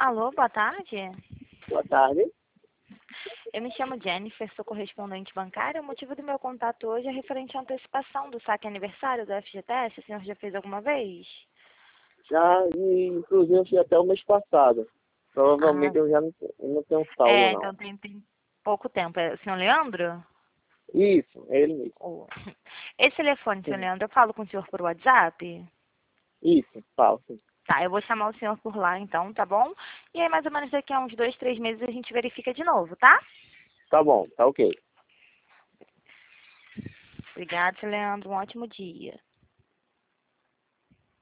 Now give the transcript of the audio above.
Alô, boa tarde. Boa tarde. Eu me chamo Jennifer, sou correspondente bancária. O motivo do meu contato hoje é referente à antecipação do saque aniversário do FGTS. O senhor já fez alguma vez? Já, inclusive, eu fui até o mês passado. Ah, Provavelmente eu já não tenho saldo, não. então tem pouco tempo. É o senhor Leandro? Isso, é ele mesmo. Oh. Esse telefone, senhor Sim. Leandro, eu falo com o senhor por WhatsApp? Isso, falso. Tá, eu vou chamar o senhor por lá então, tá bom? E aí, mais ou menos daqui a uns 2, 3 meses a gente verifica de novo, tá? Tá bom, tá ok. Obrigada, senhor Leandro. Um ótimo dia.